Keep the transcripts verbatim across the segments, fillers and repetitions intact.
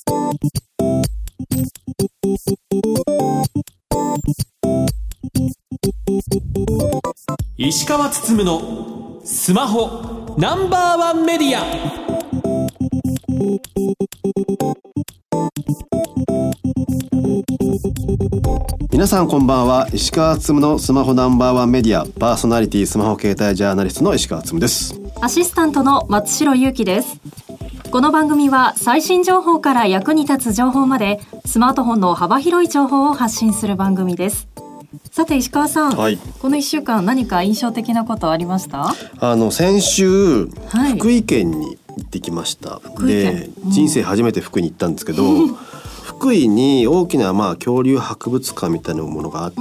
石川つつむのスマホナンバーワンメディア。 皆さんこんばんは。石川つつむのスマホナンバーワンメディアパーソナリティスマホ携帯ジャーナリストの石川つつむです。 アシスタントの松代ゆうきです。この番組は最新情報から役に立つ情報までスマートフォンの幅広い情報を発信する番組です。さて石川さん、はい、このいっしゅうかん何か印象的なことありました？ あの先週、はい、福井県に行ってきました。で、うん、人生初めて福井に行ったんですけど福井に大きなまあ恐竜博物館みたいなものがあって、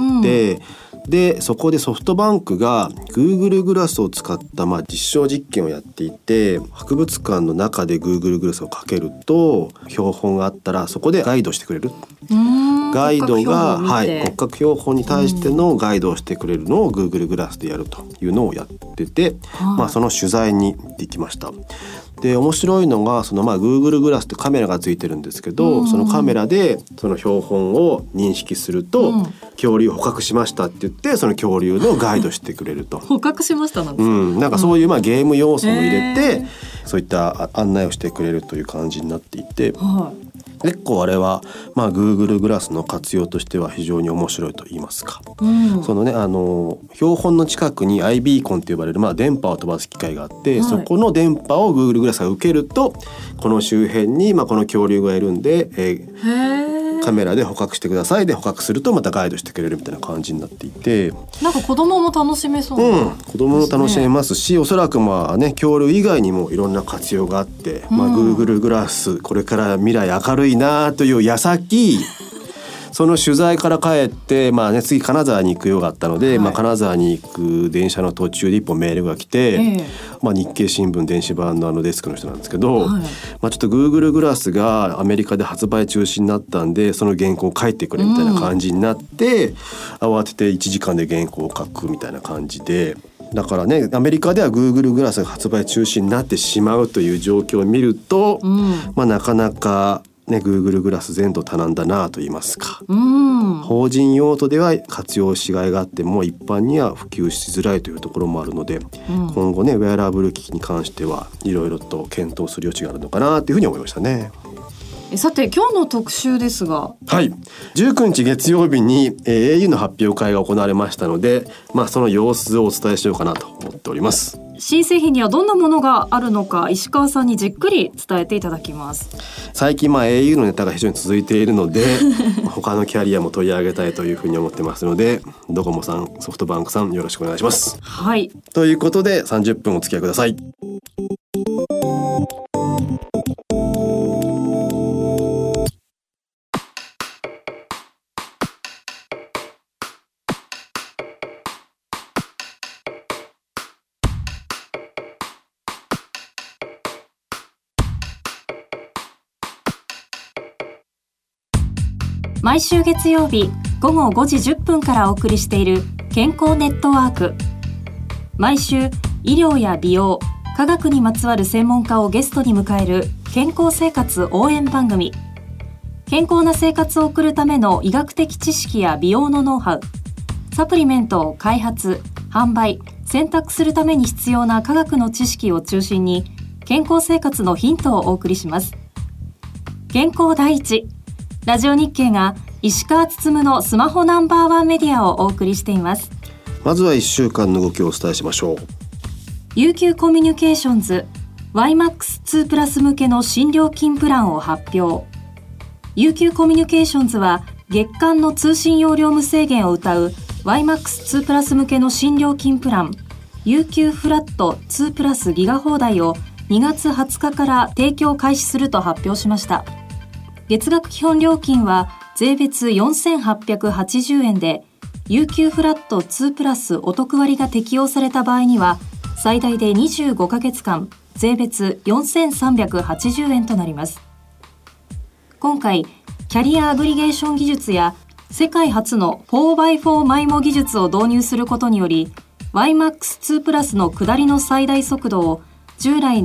うん、でそこでソフトバンクが Google グラスを使ったまあ実証実験をやっていて、博物館の中で Google グラスをかけると標本があったらそこでガイドしてくれる。ガイドが、はい、骨格標本に対してのガイドをしてくれるのを Google グラスでやるというのをやってて、まあ、その取材に行ってきました。で面白いのがそのまあ Google グラスってカメラがついてるんですけど、うん、そのカメラでその標本を認識すると、うん、恐竜を捕獲しましたって言ってその恐竜のガイドしてくれると捕獲しましたなんですか、 うん、なんかそういうまあゲーム要素も入れて、うん、そういった案内をしてくれるという感じになっていて、はい、結構あれは、まあ、Google グラスの活用としては非常に面白いと言いますか、うん、そのねあの標本の近くに アイビーコンと呼ばれる、まあ、電波を飛ばす機械があって、はい、そこの電波を Google グラスが受けるとこの周辺に、まあ、この恐竜がいるんで、えー、カメラで捕獲してくださいで捕獲するとまたガイドしてくれるみたいな感じになっていて、 なんか子供も楽しめそうな、 うん、子供も楽しめますし、おそらくまあね恐竜以外にもいろんな活用があって、うん、まあ、Google グラスこれから未来明るいなという矢先その取材から帰って、まあね、次金沢に行くようがあったので、はい、まあ、金沢に行く電車の途中で一本メールが来て、えーまあ、日経新聞電子版のあのデスクの人なんですけど、はい、まあ、ちょっと Google グラスがアメリカで発売中止になったんでその原稿を書いてくれみたいな感じになって、うん、慌てていちじかんで原稿を書くみたいな感じで、だからねアメリカでは Google グラスが発売中止になってしまうという状況を見ると、うん、まあ、なかなかね、Google グラス前途多難だなと言いますか、うん、法人用途では活用しがいがあっても一般には普及しづらいというところもあるので、うん、今後ねウェアラブル機器に関してはいろいろと検討する余地があるのかなというふうに思いましたね。 さて今日の特集ですが、 はい、じゅうくにち月曜日に エーユー の発表会が行われましたので、まあ、その様子をお伝えしようかなと思っております。 新製品にはどんなものがあるのか石川さんにじっくり伝えていただきます。 最近まあ エーユー のネタが非常に続いているので他のキャリアも取り上げたいというふうに思ってますのでドコモさんソフトバンクさんよろしくお願いします。 はい、 ということでさんじゅっぷんお付き合いください。 毎週月曜日ごごごじじゅっぷんからお送りしている健康ネットワーク。毎週医療や美容科学にまつわる専門家をゲストに迎える健康生活応援番組。健康な生活を送るための医学的知識や美容のノウハウ、サプリメントを開発販売選択するために必要な科学の知識を中心に健康生活のヒントをお送りします。健康第一、ラジオ日経が石川つつむのスマホナンバーワンメディアをお送りしています。 まずはいっしゅうかんの動きをお伝えしましょう。 ユーキュー コミュニケーションズ ワイマックスツー プラス向けの新料金プランを発表。 ユーキュー コミュニケーションズは月間の通信容量無制限を謳う ワイマックスツー プラス向けの新料金プラン ユーキュー フラットツープラスギガ放題をにがつはつかから提供開始すると発表しました。月額基本料金は税別よんせんはっぴゃくはちじゅうえんで ユーキュー フラットツープラスお得割が適用された場合には最大でにじゅうごかげつかん税別よんせんさんびゃくはちじゅうえんとなります。今回キャリアアグリゲーション技術や世界初の フォーバイフォー マイモ技術を導入することにより ワイマックスツー プラスの下りの最大速度を従来の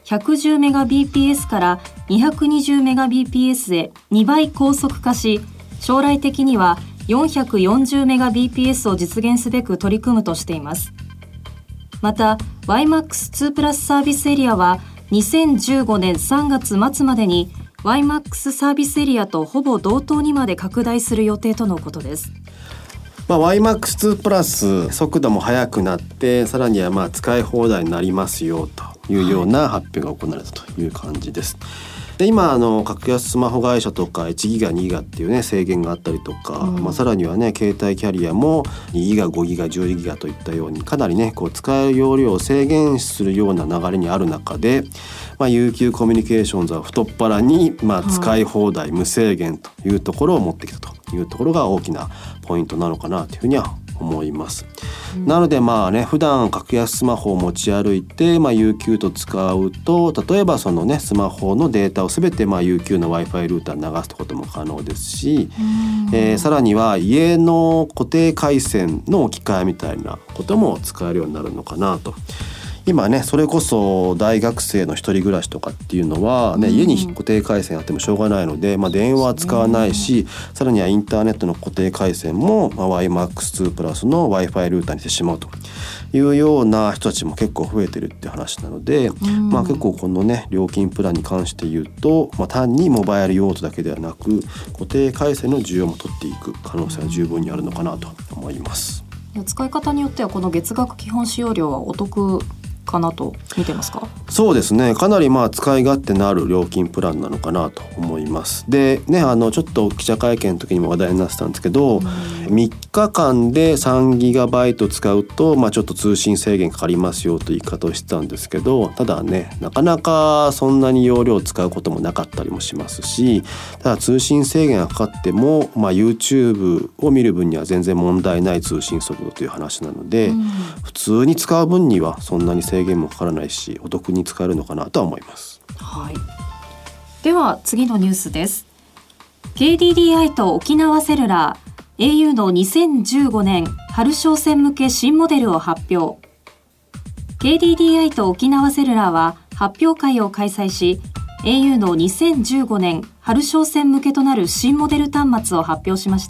ひゃくじゅうメガビーピーエス から にひゃくにじゅうメガビーピーエス へにばい高速化し、将来的には よんひゃくよんじゅうメガビーピーエス を実現すべく取り組むとしています。また ワイマックスツー プラスサービスエリアはにせんじゅうごねんさんがつ末までに ワイマックス サービスエリアとほぼ同等にまで拡大する予定とのことです。 まあ、ワイマックスツー プラス速度も速くなって、さらにはまあ使い放題になりますよというような発表が行われたという感じです。で今あの格安スマホ会社とかいちギガにギガっていうね制限があったりとか、うんまあ、さらにはね携帯キャリアもにギガごギガじゅうギガといったようにかなりねこう使える容量を制限するような流れにある中で、まあ、ユーキュー コミュニケーションズは太っ腹に、まあ、使い放題無制限というところを持ってきたというところが大きなポイントなのかなというふうには思います。うん、なのでまあね普段格安スマホを持ち歩いて、まあ、ユーキュー と使うと例えばそのねスマホのデータをすべてまあ ユーキュー の Wi-Fi ルーターに流すことも可能ですし、えー、さらには家の固定回線の置き換えみたいなことも使えるようになるのかなと。今ねそれこそ大学生の一人暮らしとかっていうのは、ね、家に固定回線あってもしょうがないので、まあ、電話は使わないし、さらにはインターネットの固定回線も、まあ、ワイマックスツー プラスの Wi-Fi ルーターにしてしまうというような人たちも結構増えてるって話なので、まあ、結構このね料金プランに関して言うと、まあ、単にモバイル用途だけではなく固定回線の需要も取っていく可能性は十分にあるのかなと思います。 使い方によってはこの月額基本使用料はお得かなと見てますか？ そうですね、かなりまあ使い勝手のある料金プランなのかなと思います。でねあのちょっと記者会見の時にも話題になってたんですけど、みっかかんでさんギガバイト使うと、まあ、ちょっと通信制限かかりますよという言い方をしてたんですけど、ただねなかなかそんなに容量を使うこともなかったりもしますし、ただ通信制限がかかっても、まあ、YouTube を見る分には全然問題ない通信速度という話なので、うん、普通に使う分にはそんなに制限もかからないしお得に使えるのかなとは思います。 はい、では次のニュースです。 ケーディーディーアイ と沖縄セルラー エーユー のにせんじゅうごねん春商戦向け新モデルを発表。 ケーディーディーアイ と沖縄セルラーは発表会を開催し、 エーユー のにせんじゅうごねん春商戦向けとなる新モデル端末を発表しました。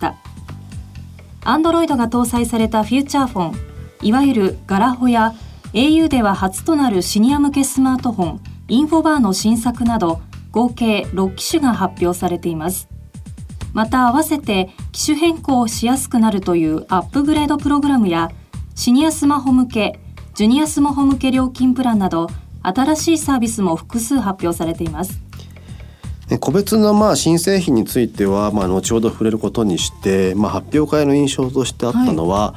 Android が搭載されたフューチャーフォン、いわゆるガラホや エーユー では初となるシニア向けスマートフォンインフォバーの新作など合計ろっきしゅが発表されています。また合わせて機種変更しやすくなるというアップグレードプログラムやシニアスマホ向け、ジュニアスマホ向け料金プランなど新しいサービスも複数発表されています。 個別のまあ新製品についてはまあ後ほど触れることにして、まあ、発表会の印象としてあったのは、はい、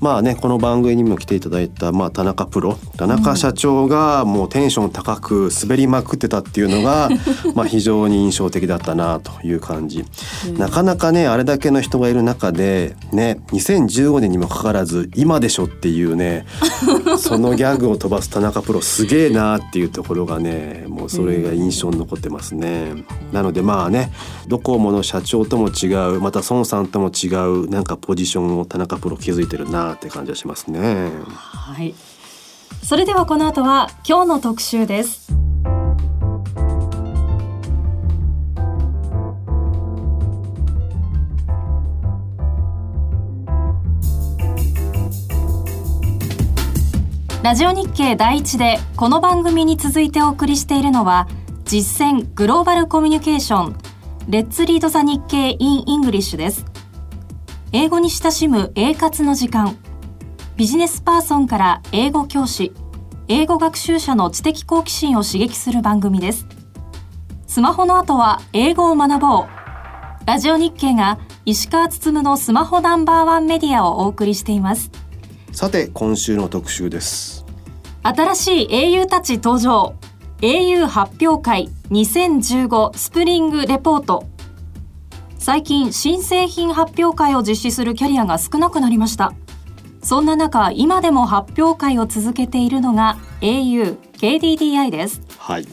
まあねこの番組にも来ていただいたまあ田中プロ田中社長がもうテンション高く滑りまくってたっていうのがまあ非常に印象的だったなという感じ、うん、なかなかねあれだけの人がいる中でねにせんじゅうごねんにもかかわらず今でしょっていうねそのギャグを飛ばす田中プロすげえなっていうところがねもうそれが印象に残ってますね。うんなのでまあねドコモの社長とも違う、また孫さんとも違うなんかポジションを田中プロ築いてるなって感じがしますね。 はい、それではこの後は今日の特集です。ラジオ日経第一でこの番組に続いてお送りしているのは実践グローバルコミュニケーションレッツリードザ日経 in English です。英語に親しむ英活の時間、ビジネスパーソンから英語教師、英語学習者の知的好奇心を刺激する番組です。スマホの後は英語を学ぼう。ラジオ日経が石川つつむのスマホナンバーワンメディアをお送りしています。 さて今週の特集です。 新しい エーユー たち登場、エーユー 発表会にせんじゅうごスプリングレポート。最近新製品発表会を実施するキャリアが少なくなりました。そんな中今でも発表会を続けているのが エーユー ケーディーディーアイ です。 はい、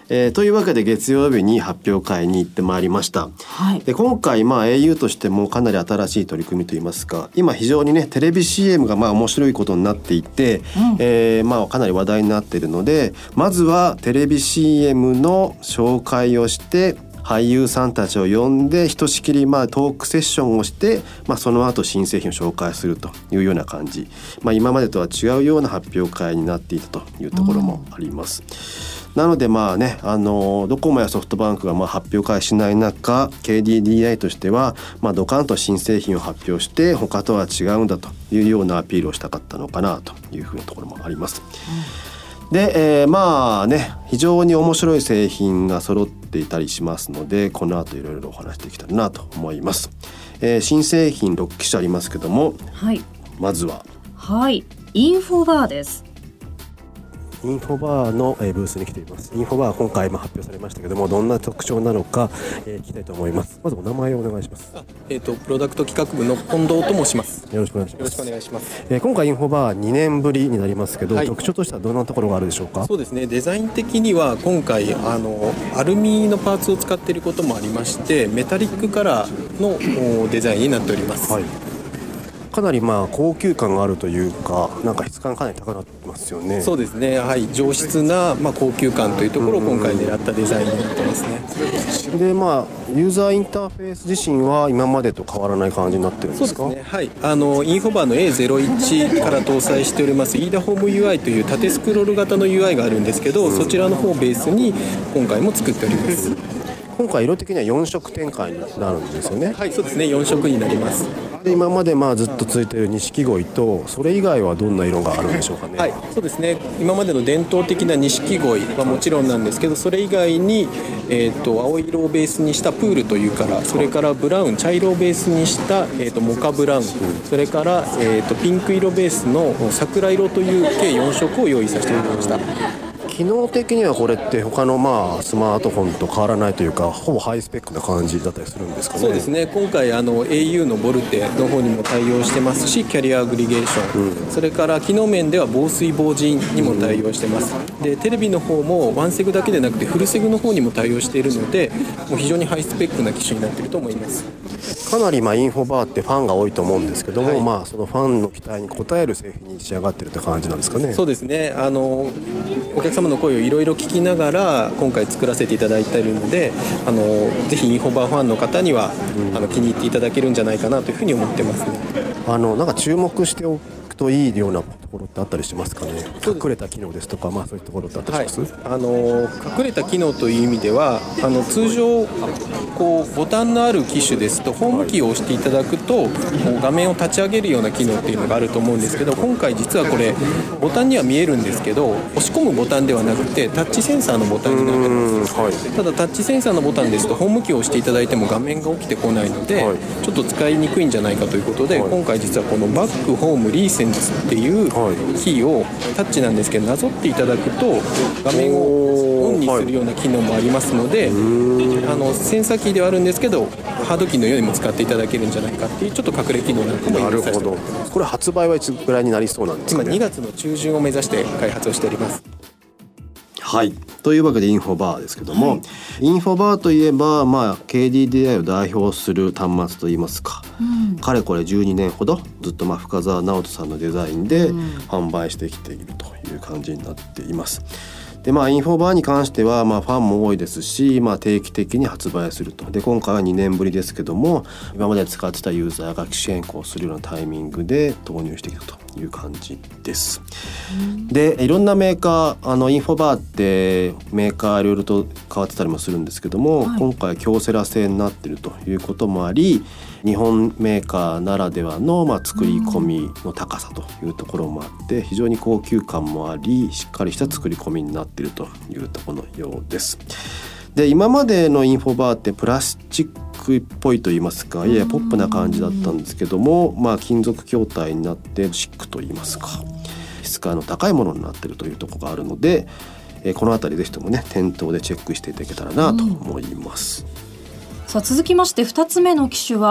えー、というわけで月曜日に発表会に行ってまいりました、はい、で今回まあ エーユー としてもかなり新しい取り組みといいますか、今非常にねテレビ シーエム がまあ面白いことになっていて、うんえー、まあかなり話題になっているので、まずはテレビ シーエム の紹介をして俳優さんたちを呼んでひとしきりまあトークセッションをして、まあ、その後新製品を紹介するというような感じ、まあ、今までとは違うような発表会になっていたというところもあります、うん、なのでまあね、あのドコモやソフトバンクがまあ発表会しない中 ケーディーディーアイ としてはまあドカンと新製品を発表して他とは違うんだというようなアピールをしたかったのかなというふうなところもあります、うん、で、えー、まあね非常に面白い製品が揃っていたりしますので、この後いろいろお話していきたいなと思います、えー、新製品ろっ機種ありますけども、はい、まずははいインフォバーです。 インフォバーの、えー、ブースに来ています。インフォバー今回も発表されましたけども、どんな特徴なのか、えー、聞きたいと思います。まずお名前をお願いします。 えーと、プロダクト企画部の近藤と申します。 よろしくお願いします。 よろしくお願いします。 えー、今回インフォバーにねんぶりになりますけど、はい、特徴としてはどんなところがあるでしょうか。 そうですね、デザイン的には今回あのアルミのパーツを使っていることもありまして、メタリックカラーのデザインになっております、はい、 かなりまあ高級感があるというか、なんか質感かなり高くなってますよね。 そうですね、はい、上質な、まあ、高級感というところを今回狙ったデザインになってますね。 でまあユーザーインターフェース自身は今までと変わらない感じになってるんですか。 そうですね、はい、あのインフォバーの エーゼロイチ から搭載しておりますイーダホーム ユーアイ という縦スクロール型の ユーアイ があるんですけど、うん、そちらの方をベースに今回も作っております。 今回色的にはよん色展開になるんですよね。 はい、そうですね、よん色になります。 で今までまあずっと続いている錦鯉とそれ以外はどんな色があるんでしょうかね。 はい、そうですね、今までの伝統的な錦鯉はもちろんなんですけど、それ以外に、えー、と青色をベースにしたプールというカラー、それからブラウン茶色をベースにした、えー、とモカブラウン、それから、えー、とピンク色ベースの桜色という計よん色を用意させていただきました。 機能的にはこれって他のまあスマートフォンと変わらないというか、ほぼハイスペックな感じだったりするんですかね。 そうですね、今回あの エーユー のボルテの方にも対応してますし、キャリアアグリゲーション、うん、それから機能面では防水防塵にも対応してます、うん、でテレビの方もワンセグだけでなくてフルセグの方にも対応しているので、もう非常にハイスペックな機種になっていると思います。 かなりまあインフォバーってファンが多いと思うんですけども、はい、まあそのファンの期待に応える製品に仕上がっているって感じなんですかね。 そうですね、あのお客様の声をいろいろ聞きながら今回作らせていただいているので、あのぜひインフォバーファンの方には、うん、あの気に入っていただけるんじゃないかなというふうに思ってますね。 あのなんか注目しておくといいようなところってあったりしますかね。隠れた機能ですとか、まあ、そういうところってあったりします、はい、あの隠れた機能という意味では、あの通常こうボタンのある機種ですとホームキーを押していただくと画面を立ち上げるような機能っていうのがあると思うんですけど、今回実はこれボタンには見えるんですけど、押し込むボタンではなくてタッチセンサーのボタンになってます、はい、ただタッチセンサーのボタンですとホームキーを押していただいても画面が起きてこないので、はい、ちょっと使いにくいんじゃないかということで、はい、今回実はこのバックホームリーセンスっていうキーをタッチなんですけどなぞっていただくと画面をオンにするような機能もありますので、はい、あのセンサーキーではあるんですけどハードキーのようにも使っていただけるんじゃないかっていうちょっと隠れ機能なんかも入れさせてもらいます。なるほど。これ発売はいつぐらいになりそうなんですかね。 今にがつの中旬を目指して開発をしております。 はい、というわけでインフォバーですけども、はい、インフォバーといえば、まあ、ケーディーディーアイ を代表する端末といいますか、うん、かれこれじゅうにねんほどずっとまあ深澤直人さんのデザインで販売してきているという感じになっています。でまあ、インフォバーに関しては、まあ、ファンも多いですし、まあ、定期的に発売すると。で今回はにねんぶりですけども、今まで使ってたユーザーが機種変更するようなタイミングで投入してきたという感じです。でいろんなメーカー、あのインフォバーってメーカーいろいろと変わってたりもするんですけども、はい、今回京セラ製になっているということもあり、日本メーカーならではの、まあ、作り込みの高さというところもあって非常に高級感もあり、しっかりした作り込みになっているというところのようです。で今までのインフォバーってプラスチックっぽいといいますか、ややポップな感じだったんですけども、まあ、金属筐体になってシックといいますか質感の高いものになっているというところがあるので、えー、このあたりぜひともね店頭でチェックしていただけたらなと思います。 さあ続きましてふたつめの機種は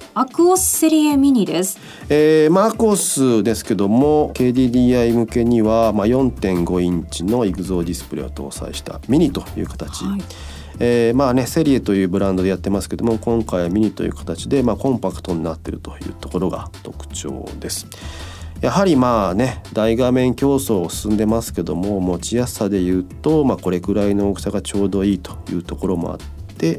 アクオスセリエミニです。 えーまあ、アクオスですけども ケーディーディーアイ 向けには、まあ、よんてんごインチのイグゾーディスプレイを搭載したミニという形、はい、えーまあね、セリエというブランドでやってますけども、今回はミニという形で、まあ、コンパクトになっているというところが特徴です。やはりまあね、大画面競争進んでますけども、持ちやすさでいうと、まあ、これくらいの大きさがちょうどいいというところもあって、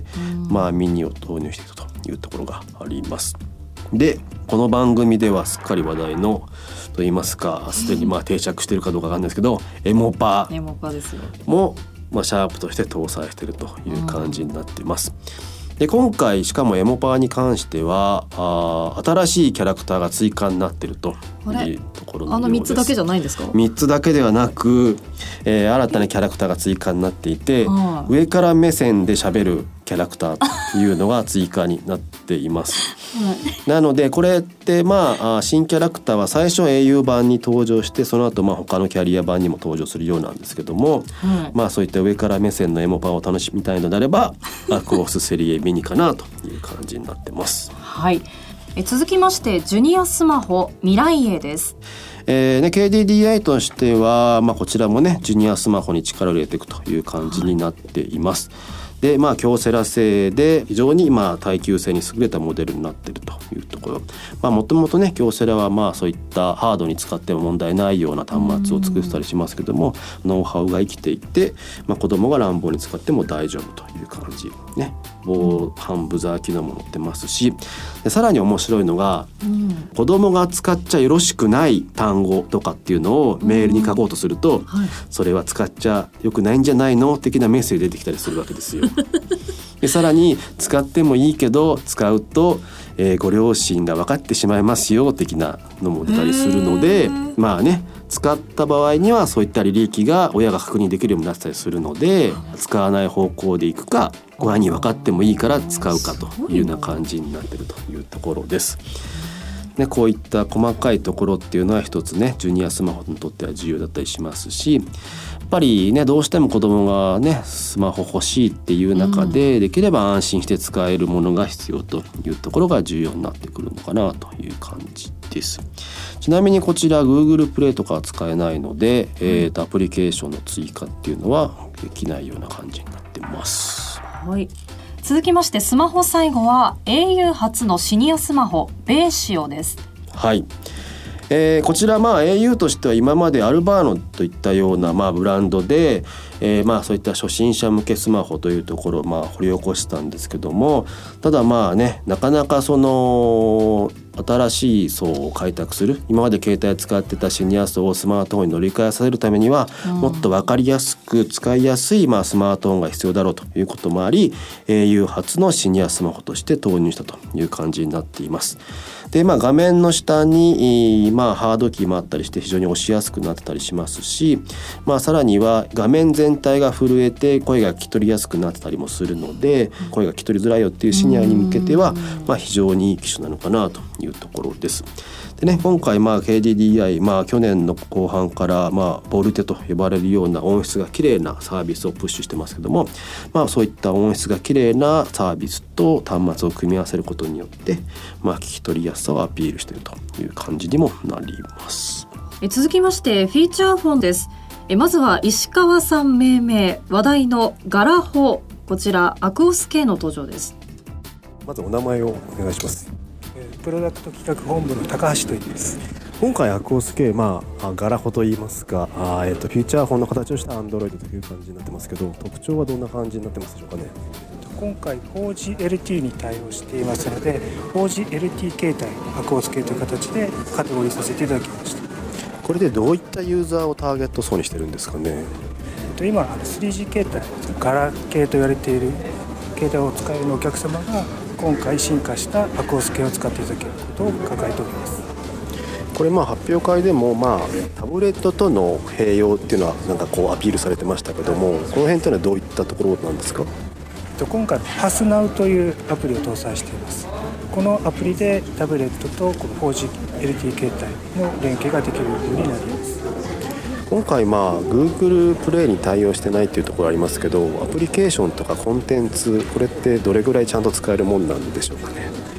まあ、ミニを投入しているというところがあります。でこの番組ではすっかり話題のといいますか、すでにまあ定着しているかどうかわかんないですけど、エモパエモパですよも、まあ、シャープとして搭載しているという感じになっています。で今回しかもエモパーに関してはあ新しいキャラクターが追加になっているというところのようです。 あのみっつだけじゃないんですか？ みっつだけではなく、えー、新たなキャラクターが追加になっていて、 はい、 上から目線で喋るキャラクターというのが追加になっています、はい、なのでこれってまあ新キャラクターは最初 エーユー 版に登場して、その後まあ他のキャリア版にも登場するようなんですけども、はい、まあそういった上から目線のエモパーを楽しみたいのであればアクオスセリエミニかなという感じになってます。 はい、え続きましてジュニアスマホミライエです。 えーね、ケーディーディーアイ としては、まあ、こちらもねジュニアスマホに力を入れていくという感じになっています。でまあ、京セラ製で非常にまあ耐久性に優れたモデルになっているというところ、まあ、もともとね京セラはまあそういったハードに使っても問題ないような端末を作ってたりしますけども、ノウハウが生きていて、まあ、子供が乱暴に使っても大丈夫という感じね。防犯ブザー機能も載ってますし、でさらに面白いのが、うん、子供が使っちゃよろしくない単語とかっていうのをメールに書こうとすると、うんはい、それは使っちゃよくないんじゃないの的なメッセージ出てきたりするわけですよ。でさらに使ってもいいけど使うと、えー、ご両親が分かってしまいますよ的なのも出たりするので、まあね使った場合にはそういった履歴が親が確認できるようになったりするので、使わない方向でいくか親に分かってもいいから使うかというような感じになっているというところです。ね、こういった細かいところっていうのは一つねジュニアスマホにとっては重要だったりしますし、やっぱりねどうしても子供がねスマホ欲しいっていう中で、うん、できれば安心して使えるものが必要というところが重要になってくるのかなという感じです。ちなみにこちら Google プレイとかは使えないので、えーと、アプリケーションの追加っていうのはできないような感じになってます。 はい、続きましてスマホ最後は エーユー 初のシニアスマホベーシオです。 はい、えー、こちらまあ エーユー としては今までアルバーノといったようなまあブランドで、えー、まあそういった初心者向けスマホというところをまあ掘り起こしたんですけども、ただまあねなかなかその新しい層を開拓する、今まで携帯使ってたシニア層をスマートフォンに乗り換えさせるためには、うん、もっと分かりやすく使いやすいまあスマートフォンが必要だろうということもあり エーユー 初のシニアスマホとして投入したという感じになっています。でまあ、画面の下に、まあ、ハードキーもあったりして非常に押しやすくなってたりしますし、まあ、さらには画面全体が震えて声が聞き取りやすくなってたりもするので、声が聞き取りづらいよっていうシニアに向けては、まあ、非常にいい機種なのかなというところです。でね、今回まあ ケーディーディーアイ、まあ、去年の後半からまあボルテと呼ばれるような音質が綺麗なサービスをプッシュしてますけども、まあ、そういった音質が綺麗なサービスと端末を組み合わせることによって、まあ、聞き取りやすさをアピールしているという感じにもなります。 え続きましてフィーチャーフォンです。えまずは石川さん命名話題のガラホ、こちらアクオス系の登場です。 まずお名前をお願いします。プロダクト企画本部の高橋と言います。今回アクオス系、まあ、ガラホと言いますか、あ、えー、とフィーチャーフォンの形をした Android という感じになってますけど、特徴はどんな感じになってますでしょうかね。 今回 フォージーエルティー に対応していますので フォージーエルティー 形態アクオス系という形でカテゴリーさせていただきました。 これでどういったユーザーをターゲット層にしてるんですかね。 今 スリージー 形態ガラ系と言われている携帯を使えるお客様が今回進化したアクオス系を使っていただけることを抱えております。 これまあ発表会でもまあタブレットとの併用っていうのはなんかこうアピールされてましたけども、この辺というのはどういったところなんですか。 今回パスナウというアプリを搭載しています。このアプリでタブレットとこの フォージーエルティー 形態の連携ができるようになります。 今回まあ Google プレイに対応してないっていうところありますけど、アプリケーションとかコンテンツ、これってどれぐらいちゃんと使えるもんなんでしょうかね。 こ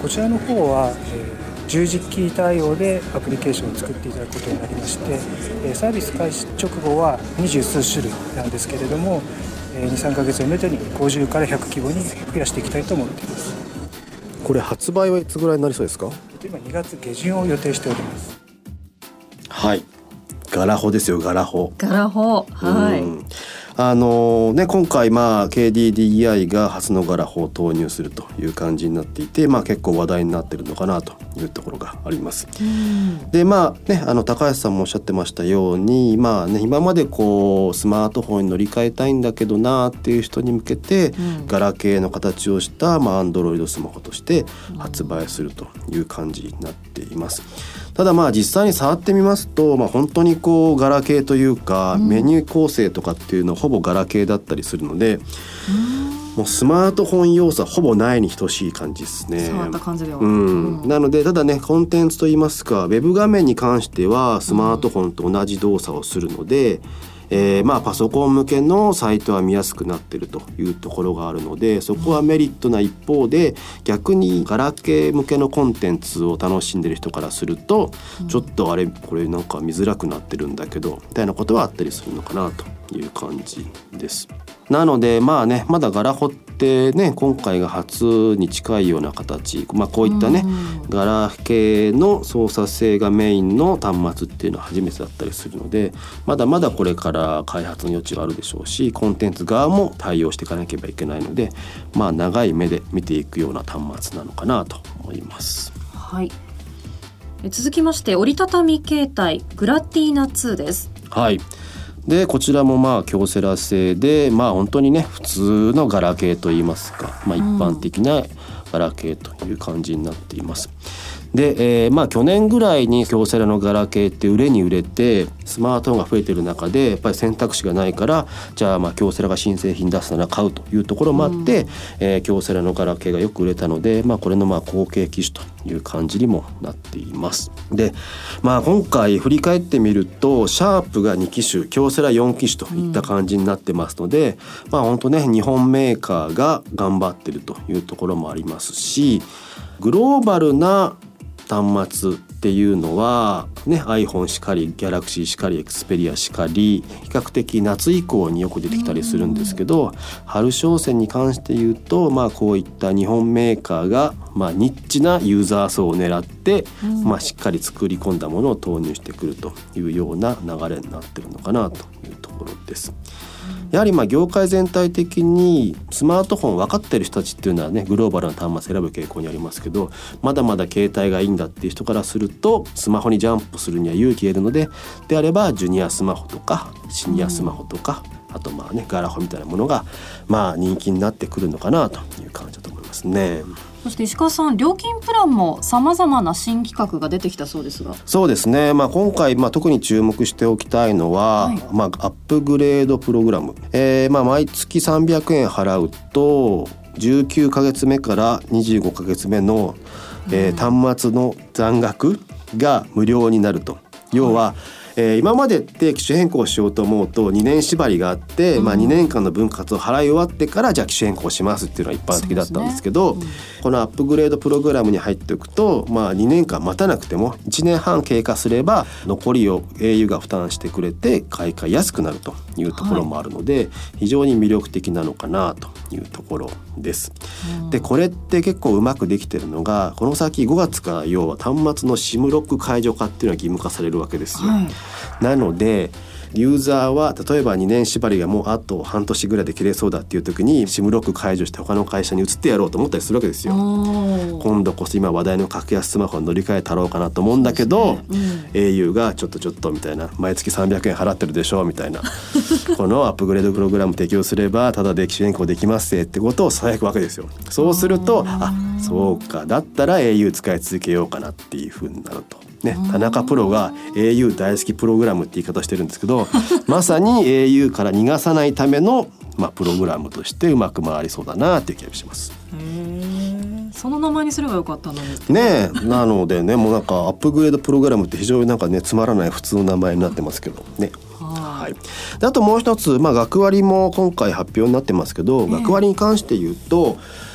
こちらの方は、えー十字キー対応でアプリケーションを作っていただくことになりまして、えーサービス開始直後は二十数種類なんですけれども、えー、にさんかげつをめどにごじゅうからひゃく規模に増やしていきたいと思っています。 これ発売はいつぐらいになりそうですか？ 今にがつげじゅんを予定しております。 はい、ガラホですよ、ガラホ。 ガラホ、はい。 うんあのね、今回、まあ、ケーディーディーアイ が初のガラホを投入するという感じになっていて、まあ、結構話題になってるのかなというところがあります。で、まあね、あの高橋さんもおっしゃってましたように、まあね、今までこうスマートフォンに乗り換えたいんだけどなっていう人に向けて、うん、ガラケーの形をした、まあ、Android スマホとして発売するという感じになっています。ただまあ実際に触ってみますと、まあ、本当にこうガラケーというか、うん、メニュー構成とかっていうのはほぼガラケーだったりするので、もうスマートフォン要素はほぼないに等しい感じですね。 触った感じでは、 うんうん、なのでただね、コンテンツといいますかウェブ画面に関してはスマートフォンと同じ動作をするので、うんえーまあ、パソコン向けのサイトは見やすくなっているというところがあるので、そこはメリットな一方で、逆にガラケー向けのコンテンツを楽しんでる人からすると、ちょっとあれこれなんか見づらくなってるんだけどみたいなことはあったりするのかなという感じです。なのでまあね、まだガラホってね、今回が初に近いような形、まあ、こういったね、うん、ガラケーの操作性がメインの端末っていうのは初めてだったりするので、まだまだこれから開発の余地はあるでしょうし、コンテンツ側も対応していかなければいけないので、まあ長い目で見ていくような端末なのかなと思います。 はい、え続きまして折りたたみ携帯グラティーナツーです。 はい、でこちらもまあ京セラ製で、まあ本当にね普通のガラケーといいますか、まあ、一般的なガラケーという感じになっています。で、えー、まあ去年ぐらいに京セラのガラケーって売れに売れて、スマートフォンが増えてる中でやっぱり選択肢がないから、じゃあまあ京セラが新製品出すなら買うというところもあって、うんえー、京セラのガラケーがよく売れたので、まあ、これのまあ後継機種という感じにもなっています。で、まあ、今回振り返ってみるとシャープがに機種、京セラよん機種といった感じになってますので、うん、まあ本当ね日本メーカーが頑張ってるというところもありますし、グローバルな端末っていうのは、ね、iPhone しかり Galaxy しかり Xperia しかり比較的夏以降によく出てきたりするんですけど、春商戦に関して言うと、まあ、こういった日本メーカーが、まあ、ニッチなユーザー層を狙って、まあ、しっかり作り込んだものを投入してくるというような流れになってるのかなというところです。やはりまあ業界全体的にスマートフォン分かってる人たちっていうのはね、グローバルな端末選ぶ傾向にありますけど、まだまだ携帯がいいんだっていう人からするとスマホにジャンプするには勇気がいるので、であればジュニアスマホとかシニアスマホとか、あとまあねガラホみたいなものがまあ人気になってくるのかなという感じだと思いますね。 そして石川さん、料金プランもさまざまな新企画が出てきたそうですが。 そうですね、まあ、今回、まあ、特に注目しておきたいのは、はいまあ、アップグレードプログラム、えーまあ、毎月さんびゃくえん払うとじゅうきゅうかげつめからにじゅうごかげつめの、えー、端末の残額が無料になると。要は、はいえー、今までって機種変更しようと思うとにねん縛りがあって、うんまあ、にねんかんの分割を払い終わってからじゃあ機種変更しますっていうのが一般的だったんですけど、ねうん、このアップグレードプログラムに入っておくと、まあ、にねんかん待たなくてもいちねんはん経過すれば残りを エーユー が負担してくれて買い替えやすくなるというところもあるので、はい、非常に魅力的なのかなというところです、うん、でこれって結構うまくできてるのが、この先ごがつから要は端末の シム ロック解除化っていうのが義務化されるわけですよ、はいなのでユーザーは例えばにねん縛りがもうあと半年ぐらいで切れそうだっていう時に シム ロック解除して他の会社に移ってやろうと思ったりするわけですよ。今度こそ今話題の格安スマホに乗り換えたろうかなと思うんだけど、ねうん、エーユー がちょっとちょっとみたいな、毎月さんびゃくえん払ってるでしょみたいなこのアップグレードプログラム適用すればただで機種変更できますってことをさやくわけですよ。そうするとあそうかだったら エーユー 使い続けようかなっていう風になるとね、田中プロが エーユー 大好きプログラムって言い方してるんですけどまさに エーユー から逃がさないための、まあ、プログラムとしてうまく回りそうだなっていう気がします。 へー、その名前にすればよかったのにねえなのでねもうなんかアップグレードプログラムって非常になんかねつまらない普通の名前になってますけどね。はい、であともう一つ、まあ、学割も今回発表になってますけど、えー、学割に関して言うと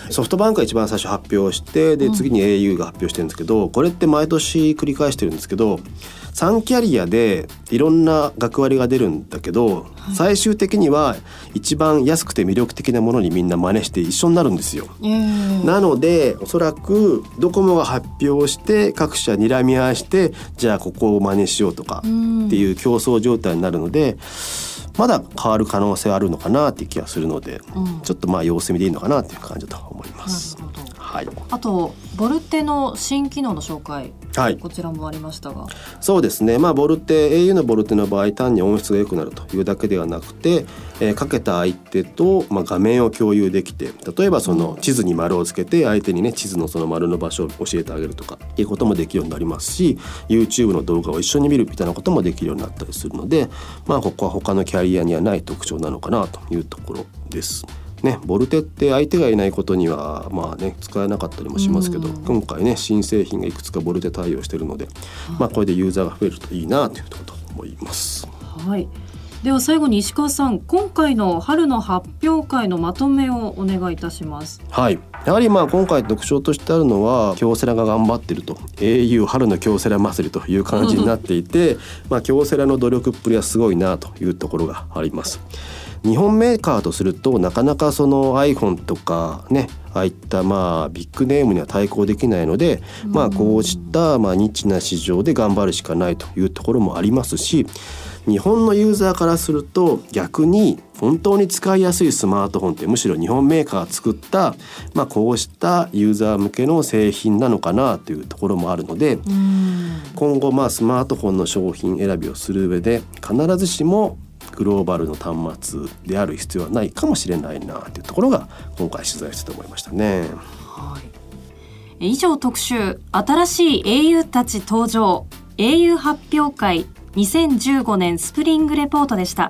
ソフトバンクが一番最初発表してで次に エーユー が発表してるんですけど、これって毎年繰り返してるんですけど、さんキャリアでいろんな学割が出るんだけど、はい、最終的には一番安くて魅力的なものにみんな真似して一緒になるんですよ。なのでおそらくドコモが発表して各社睨み合わせてじゃあここを真似しようとかっていう競争状態になるので、まだ変わる可能性あるのかなっていう気がするので、うん、ちょっとまあ様子見でいいのかなっていう感じだと思います。 なるほど。 はい、 あとボルテの新機能の紹介、 はい、 こちらもありましたが、 そうですね、まあ、ボルテ エーユー のボルテの場合単に音質が良くなるというだけではなくて、えー、かけた相手と、まあ、画面を共有できて、例えばその地図に丸をつけて相手にね地図のその丸の場所を教えてあげるとかいうこともできるようになりますし、 YouTube の動画を一緒に見るみたいなこともできるようになったりするので、まあ、ここは他のキャリアにはない特徴なのかなというところですね。ボルテって相手がいないことにはまあね使えなかったりもしますけど、今回ね新製品がいくつかボルテ対応しているので、まあ、これでユーザーが増えるといいなというところと思います。 はい、では最後に石川さん、今回の春の発表会のまとめをお願いいたします。 はい、やはりまあ今回特徴としてあるのは京セラが頑張っていると エーユー 春の京セラ祭りという感じになっていてまあ京セラの努力っぷりはすごいなというところがあります。日本メーカーとするとなかなかその iPhone とかねああいったまあビッグネームには対抗できないので、まあこうしたまあニッチな市場で頑張るしかないというところもありますし、日本のユーザーからすると逆に本当に使いやすいスマートフォンってむしろ日本メーカーが作ったまあこうしたユーザー向けの製品なのかなというところもあるので、今後まあスマートフォンの商品選びをする上で必ずしもグローバルの端末である必要はないかもしれないなというところが今回取材して思いましたね。 はい、以上特集、新しい エーユー たち登場 エーユー 発表会にせんじゅうごねんスプリングレポートでした。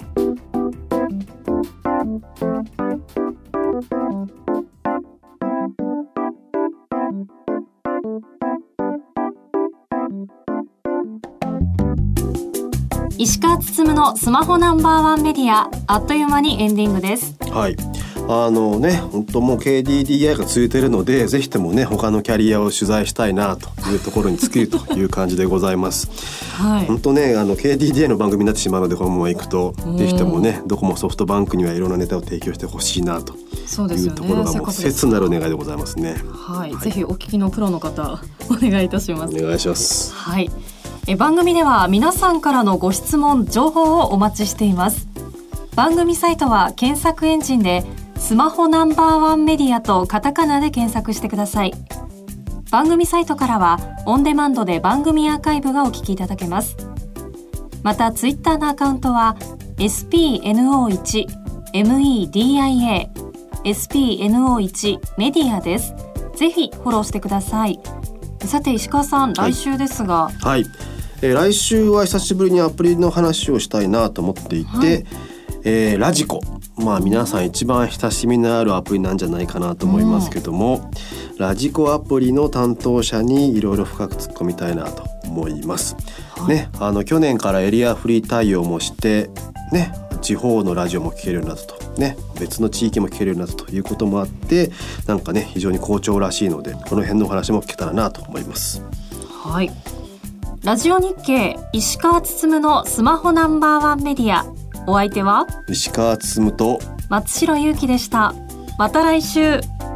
石川つつむのスマホナンバーワンメディア、あっという間にエンディングです。 はい、あのね本当もう ケーディーディーアイ が続いているので、ぜひともね他のキャリアを取材したいなというところに尽きるという感じでございます。はい、本当ねあの ケーディーディーアイ の番組になってしまうので、このまま行くとぜひともねドコモソフトバンクにはいろんなネタを提供してほしいなというところがもう切なる願いでございますね。 はい、はい、ぜひお聞きのプロの方お願いいたします。 お願いします。 はい、え番組では皆さんからのご質問情報をお待ちしています。番組サイトは検索エンジンでスマホナンバーワンメディアとカタカナで検索してください。番組サイトからはオンデマンドで番組アーカイブがお聞きいただけます。またツイッターのアカウントは エスピーエヌオーワン メディア エスピーエヌオーワン メディアです。ぜひフォローしてください。さて石川さん、来週ですが、 はいはい、えー、来週は久しぶりにアプリの話をしたいなと思っていて、はい、えー、ラジコ、まあ皆さん一番親しみのあるアプリなんじゃないかなと思いますけども、うん、ラジコアプリの担当者にいろいろ深く突っ込みたいなと思います、はい、ね、あの去年からエリアフリー対応もしてね、地方のラジオも聞けるようになったとね、別の地域も聞けるようになったということもあって、なんかね非常に好調らしいので、この辺のお話も聞けたらなと思います。 はい、ラジオ日経石川つつむのスマホナンバーワンメディア、お相手は石川つつむと松代ゆうきでした。また来週。